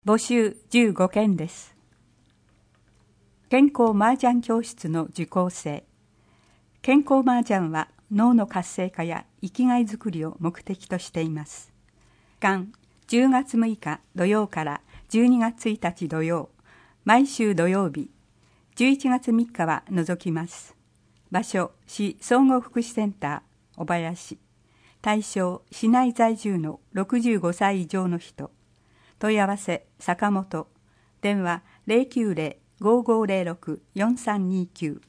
募集15件です。健康麻雀教室の受講生。健康麻雀は脳の活性化や生きがいづくりを目的としています。期間10月6日土曜から12月1日土曜、毎週土曜日、11月3日は除きます。場所、市総合福祉センター、小林。対象、市内在住の65歳以上の人。問い合わせ、坂本。電話、090-5506-4329。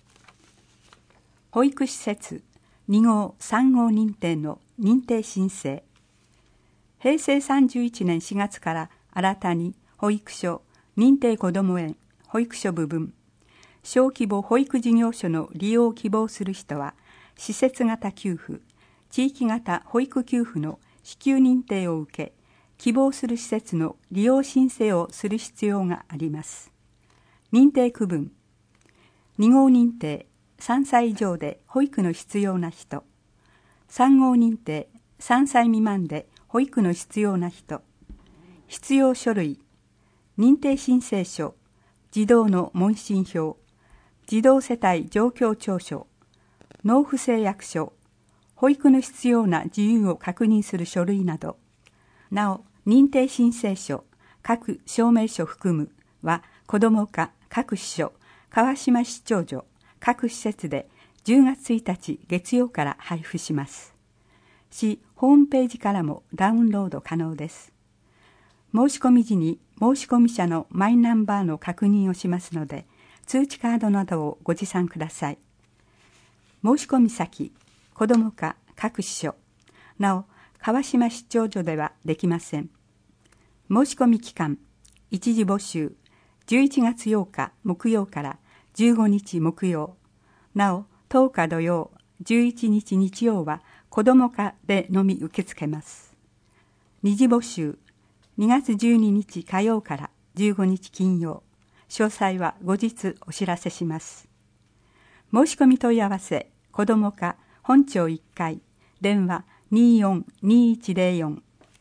保育施設、2号、3号認定の認定申請。平成31年4月から新たに保育所、認定こども園、保育所部分、小規模保育事業所の利用を希望する人は、施設型給付、地域型保育給付の支給認定を受け、希望する施設の利用申請をする必要があります。認定区分、2号認定、3歳以上で保育の必要な人、3号認定、3歳未満で保育の必要な人、必要書類、認定申請書、児童の問診票、児童世帯状況調書、納付誓約書、保育の必要な自由を確認する書類など、なお、認定申請書、各証明書含むは、子ども課各支所、川島市長所、各施設で10月1日月曜から配布します。市ホームページからもダウンロード可能です。申し込み時に申し込み者のマイナンバーの確認をしますので、通知カードなどをご持参ください。申し込み先、子ども課各支所、なお、川島市長所ではできません。申し込み期間、一時募集、11月8日木曜から15日木曜、なお、10日土曜、11日日曜は子ども課でのみ受け付けます。二次募集、2月12日火曜から15日金曜、詳細は後日お知らせします。申し込み問い合わせ、子ども課本町1階、電話242104。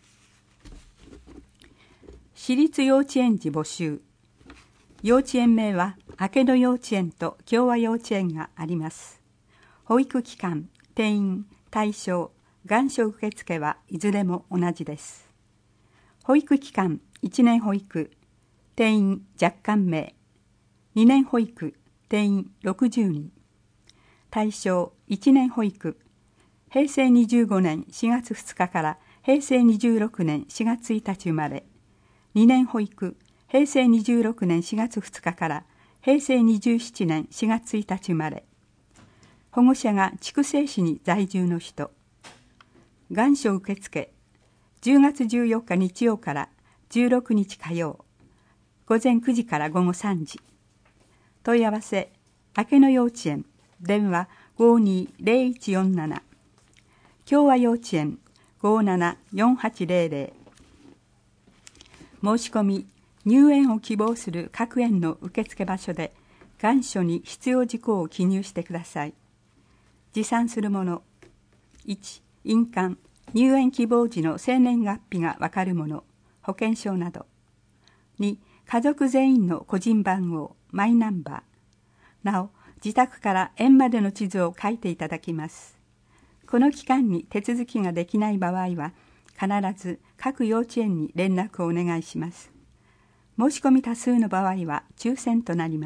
私立幼稚園児募集。幼稚園名は明戸幼稚園と共和幼稚園があります。保育期間、定員、対象、願書受付はいずれも同じです。保育期間、1年保育、定員若干名。2年保育、定員60人。対象、1年保育、平成25年4月2日から平成26年4月1日生まれ。2年保育、平成26年4月2日から平成27年4月1日生まれ。保護者が筑西市に在住の人。願書受付、10月14日日曜から16日火曜、午前9時から午後3時。問い合わせ、明野幼稚園、電話520147。共和幼稚園574800。申し込み、入園を希望する各園の受付場所で願書に必要事項を記入してください。持参するもの、1、印鑑、入園希望時の生年月日がわかるもの、保険証など。2、家族全員の個人番号、マイナンバー。なお、自宅から園までの地図を書いていただきます。この期間に手続きができない場合は、必ず各幼稚園に連絡をお願いします。申し込み多数の場合は抽選となります。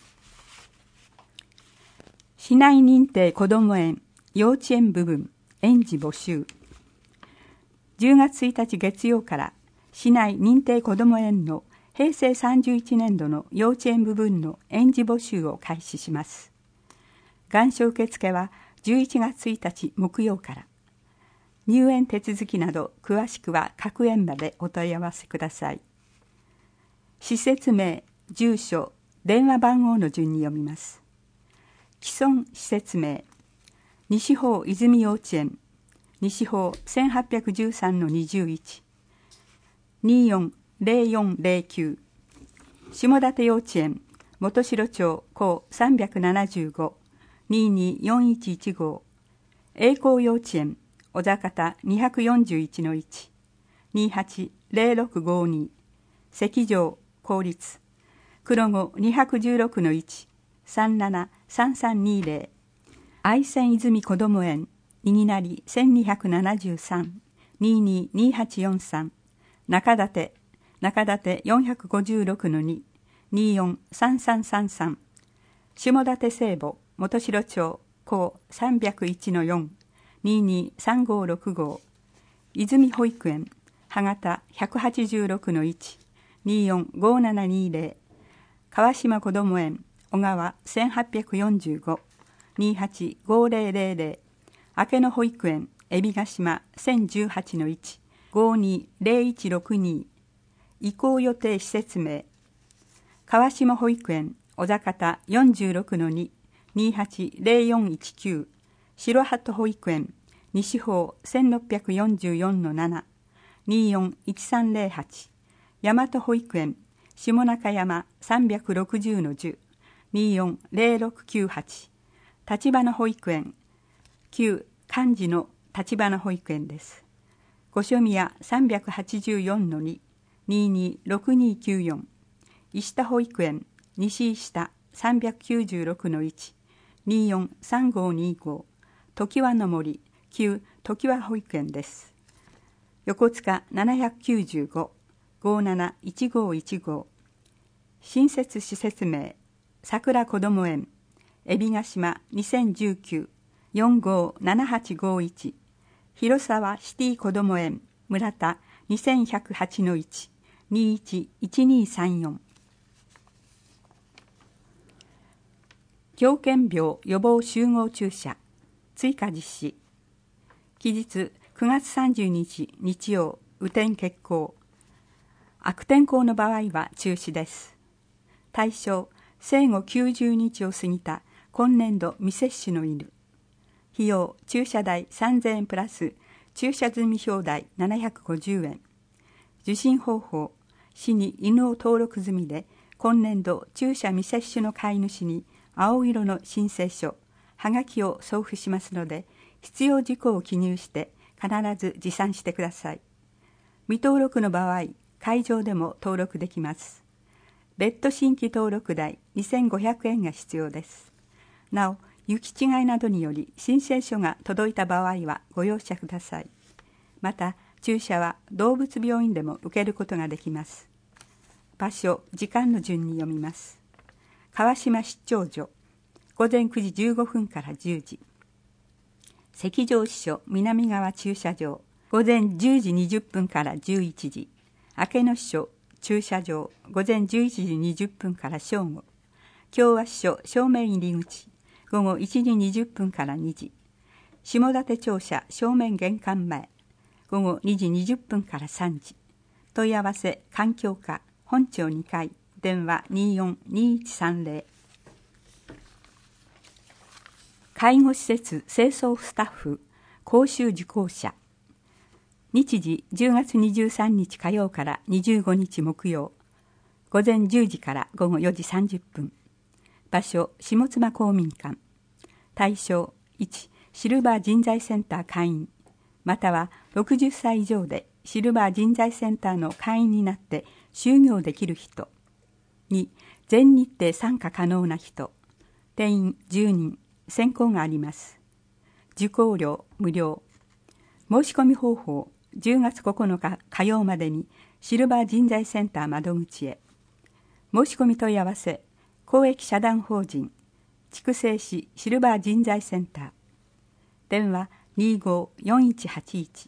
市内認定こども園、幼稚園部分、園児募集。10月1日月曜から市内認定こども園の平成31年度の幼稚園部分の園児募集を開始します。願書受付は11月1日木曜から。入園手続きなど詳しくは各園までお問い合わせください。施設名、住所、電話番号の順に読みます。既存施設名、西方泉幼稚園、西方1813-21、240409、下館幼稚園、元城町高375、224115、栄光幼稚園、小坂田241-1、280652、 赤条公立黒語216-1 373320愛泉泉こども園にぎなり1273 222843中立456-2 243333下館聖母元城町高301-4 223565泉保育園歯型186-1 245720川島こども園小川1845 285000明野保育園海老ヶ島 1018-1 520162移行予定施設名川島保育園小坂 46-2 280419白鳩保育園西方 1644-7 241308大和保育園下中山 360-10 240698立花保育園旧漢字の立花保育園です。御所宮 384-2 226294石田保育園西石田 396-1 243525常盤の森旧常盤保育園です。横須賀 795-571515新設施設名桜こども園海老ヶ島 2019-457851広沢シティこども園村田 2108-1 211234狂犬病予防集合注射追加実施期日9月30日日曜雨天決行悪天候の場合は中止です。対象生後90日を過ぎた今年度未接種の犬費用注射代3000円プラス注射済み表代750円受診方法市に犬を登録済みで今年度注射未接種の飼い主に青色の申請書はがきを送付しますので必要事項を記入して必ず持参してください。未登録の場合会場でも登録できます。別途新規登録代2500円が必要です。なお行き違いなどにより申請書が届いた場合はご容赦ください。また注射は動物病院でも受けることができます。場所時間の順に読みます。川島出張所午前9時15分から10時赤条支所南側駐車場午前10時20分から11時明野支所駐車場午前11時20分から正午共和支所正面入り口午後1時20分から2時下館庁舎正面玄関前午後2時20分から3時問い合わせ環境課本庁2階電話242130介護施設清掃スタッフ講習受講者日時10月23日火曜から25日木曜午前10時から午後4時30分場所下妻公民館対象1シルバー人材センター会員または60歳以上でシルバー人材センターの会員になって就業できる人2全日程参加可能な人定員10人選考があります。受講料無料申し込み方法10月9日火曜までにシルバー人材センター窓口へ申し込み問い合わせ公益社団法人筑西市シルバー人材センター電話254181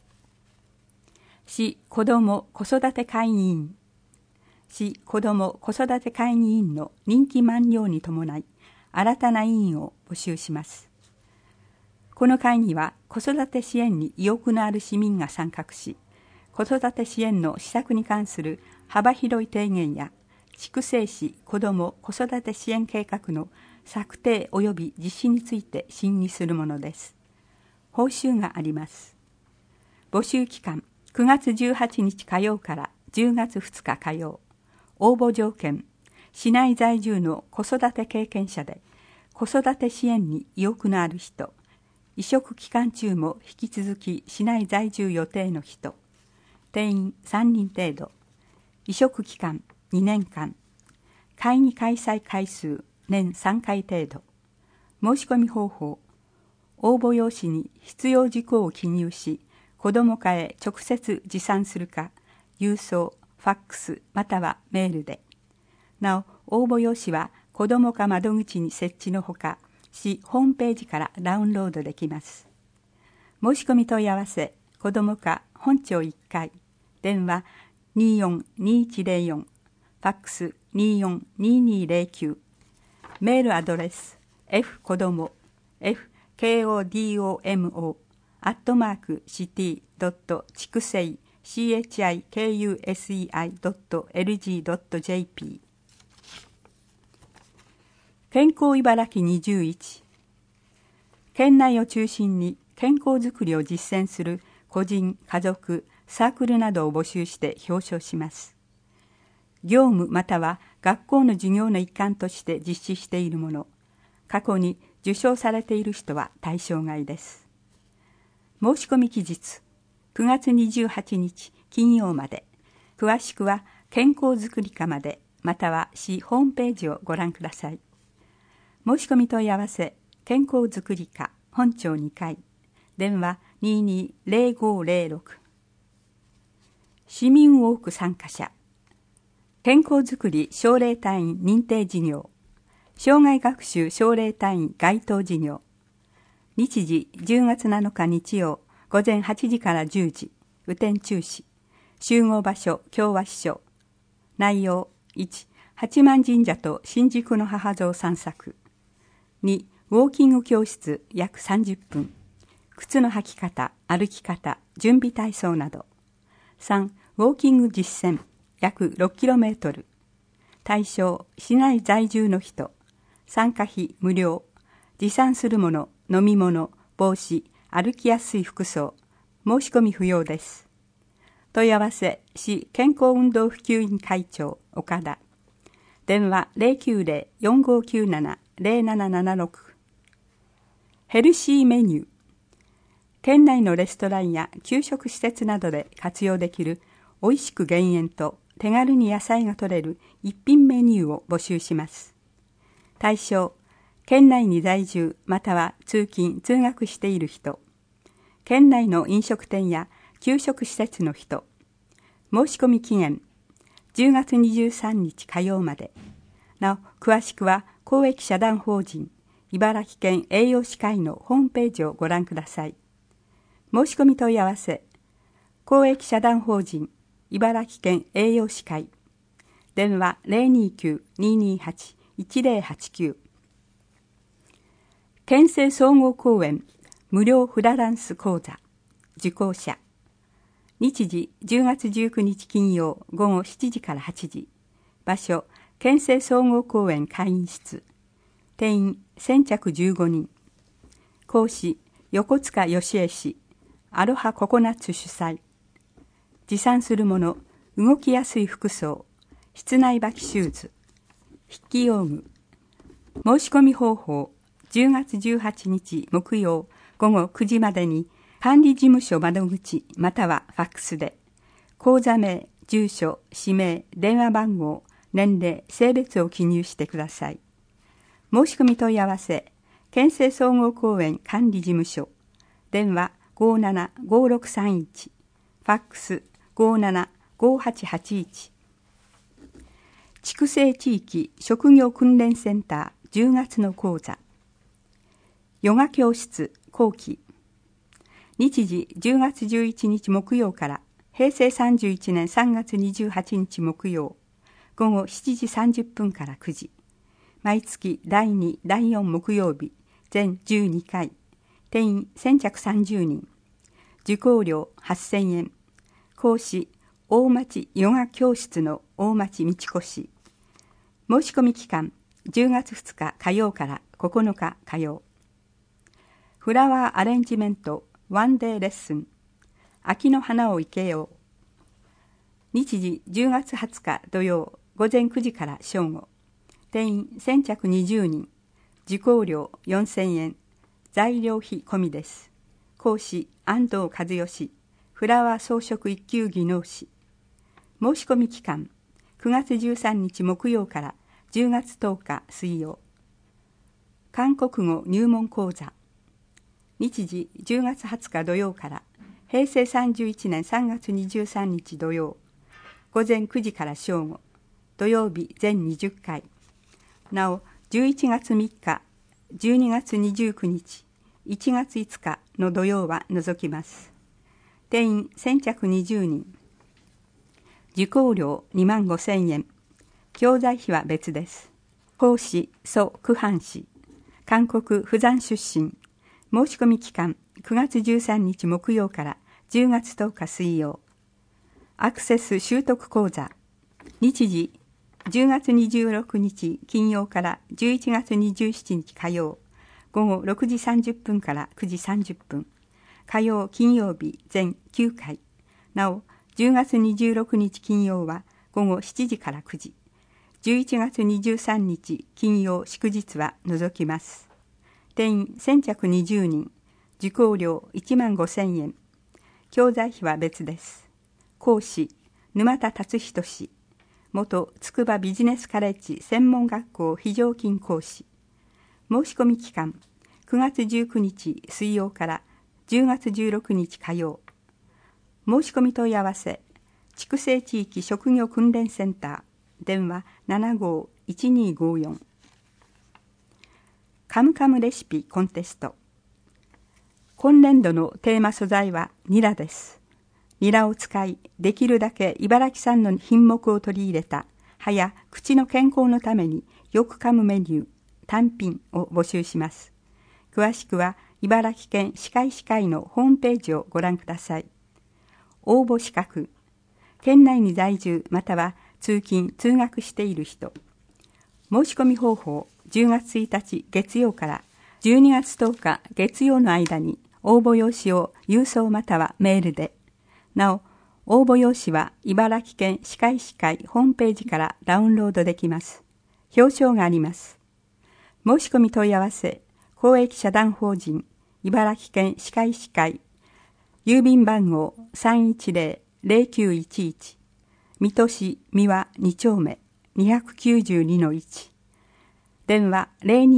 市子ども子育て会議員市子ども子育て会議員の任期満了に伴い新たな委員を募集します。この会議は子育て支援に意欲のある市民が参画し、子育て支援の施策に関する幅広い提言や筑西市子ども子育て支援計画の策定及び実施について審議するものです。報酬があります。募集期間9月18日火曜から10月2日火曜。応募条件市内在住の子育て経験者で子育て支援に意欲のある人移植期間中も引き続き市内在住予定の人定員3人程度移植期間2年間、会議開催回数年3回程度、申し込み方法、応募用紙に必要事項を記入し、子ども課へ直接持参するか、郵送、ファックスまたはメールで。なお、応募用紙は子ども課窓口に設置のほか、市ホームページからダウンロードできます。申し込み問い合わせ、子ども課本庁1階、電話242104、ファックス242209、メールアドレス f 子ども fkodomo@city.chikusei chikusei.lg.jp。 健康茨城21、県内を中心に健康づくりを実践する個人、家族、サークルなどを募集して表彰します。業務または学校の授業の一環として実施しているもの、過去に受賞されている人は対象外です。申し込み期日、9月28日金曜まで。詳しくは健康づくり課まで、または市ホームページをご覧ください。申し込み問い合わせ、健康づくり課本庁2階、電話220506。市民ウォーク参加者、健康づくり奨励隊員認定事業、障害学習奨励隊員該当事業。日時10月7日日曜午前8時から10時、雨天中止。集合場所京和支所。内容1、八幡神社と新宿の母像散策。2、ウォーキング教室約30分。靴の履き方、歩き方、準備体操など。3、ウォーキング実践約 6km。対象、市内在住の人。参加費無料。持参するもの、飲み物、帽子、歩きやすい服装。申し込み不要です。問い合わせ、市健康運動普及員会長、岡田。電話090-4597-0776。ヘルシーメニュー。県内のレストランや給食施設などで活用できるおいしく減塩と手軽に野菜が摂れる一品メニューを募集します。対象、県内に在住または通勤・通学している人、県内の飲食店や給食施設の人。申し込み期限10月23日火曜まで。なお、詳しくは公益社団法人茨城県栄養士会のホームページをご覧ください。申し込み問い合わせ、公益社団法人茨城県栄養士会、電話029-228-1089。県政総合公園無料フラダンス講座受講者、日時10月19日金曜午後7時から8時、場所県政総合公園会議室、定員先着15人、講師横塚義恵氏、アロハココナッツ主催。持参するもの、動きやすい服装、室内履きシューズ、筆記用具。申し込み方法、10月18日木曜午後9時までに管理事務所窓口またはファックスで、口座名、住所、氏名、電話番号、年齢、性別を記入してください。申し込み問い合わせ、県政総合公園管理事務所、電話575631、ファックス575881。筑西地域職業訓練センター10月の講座。ヨガ教室後期。日時10月11日木曜から平成31年3月28日木曜午後7時30分から9時。毎月第2、第4木曜日全12回。定員先着30人。受講料8000円。講師、大町ヨガ教室の大町道子氏。申し込み期間、10月2日火曜から9日火曜。フラワーアレンジメントワンデーレッスン。秋の花を生けよう。日時10月20日土曜午前9時から正午。定員先着20人。受講料4000円。材料費込みです。講師安藤和義、フラワー装飾一級技能士。申し込み期間 9月13日木曜から10月10日水曜。韓国語入門講座。日時10月20日土曜から平成31年3月23日土曜。午前9時から正午。土曜日全20回。なお、11月3日、12月29日、1月5日の土曜は除きます。定員先着20人。受講料25,000円。教材費は別です。講師、蘇クハン氏。韓国釜山出身。申し込み期間9月13日木曜から10月10日水曜。アクセス習得講座。日時10月26日金曜から11月27日火曜。午後6時30分から9時30分。火曜、金曜日全9回。なお、10月26日金曜は午後7時から9時。11月23日金曜祝日は除きます。定員先着20人。受講料15,000円。教材費は別です。講師、沼田達人氏。元筑波ビジネスカレッジ専門学校非常勤講師。申し込み期間9月19日水曜から10月16日火曜。申し込み問い合わせ、筑西地域職業訓練センター、電話75-1254。カムカムレシピコンテスト。今年度のテーマ素材はニラです。ニラを使い、できるだけ茨城産の品目を取り入れた、歯や口の健康のためによく噛むメニュー、単品を募集します。詳しくは、茨城県歯科医師会のホームページをご覧ください。応募資格。県内に在住または通勤・通学している人。申し込み方法、10月1日月曜から12月10日月曜の間に応募用紙を郵送またはメールで。なお、応募用紙は茨城県歯科医師会ホームページからダウンロードできます。表彰があります。申し込み問い合わせ、公益社団法人茨城県歯科医師会、郵便番号 310-0911、水戸市三輪2丁目 292-1、電話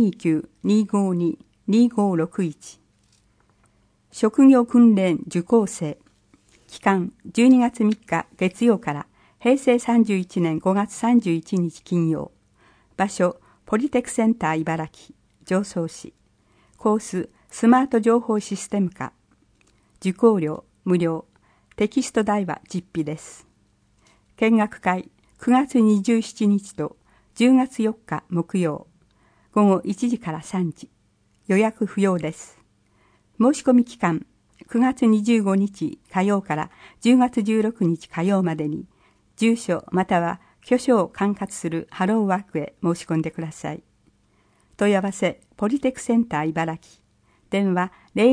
029-252-2561。職業訓練受講生。期間12月3日月曜から平成31年5月31日金曜。場所ポリテクセンター茨城常総市。コーススマート情報システム科。受講料無料。テキスト代は実費です。見学会9月27日と10月4日木曜。午後1時から3時。予約不要です。申し込み期間9月25日火曜から10月16日火曜までに、住所または居所を管轄するハローワークへ申し込んでください。問い合わせ、ポリテクセンター茨城。電話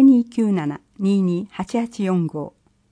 0297-228845。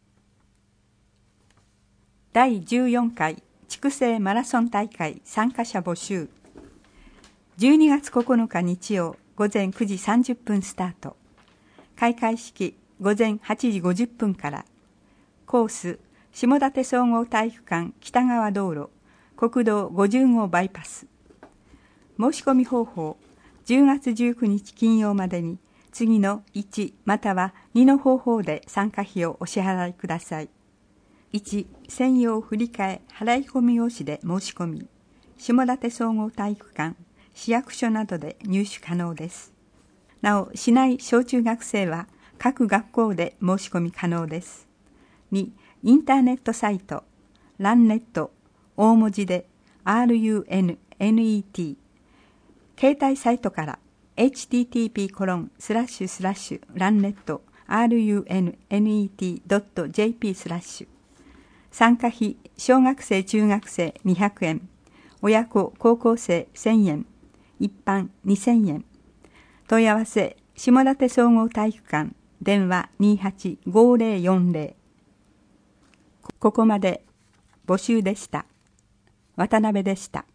第14回筑西マラソン大会参加者募集。12月9日日曜午前9時30分スタート。開会式午前8時50分から。コース下館総合体育館北側道路国道50号バイパス。申し込み方法、10月19日金曜までに次の1または2の方法で参加費をお支払いください。1、専用振替払い込み用紙で申し込み、下館総合体育館、市役所などで入手可能です。なお、市内小中学生は各学校で申し込み可能です。2、インターネットサイト、ランネット、大文字で RUNNET、携帯サイトから http://runnet.runnet.jp/ 参加費、小学生中学生200円、親子高校生1000円、一般2000円。問い合わせ、下館総合体育館、電話 285040。ここまで募集でした。渡辺でした。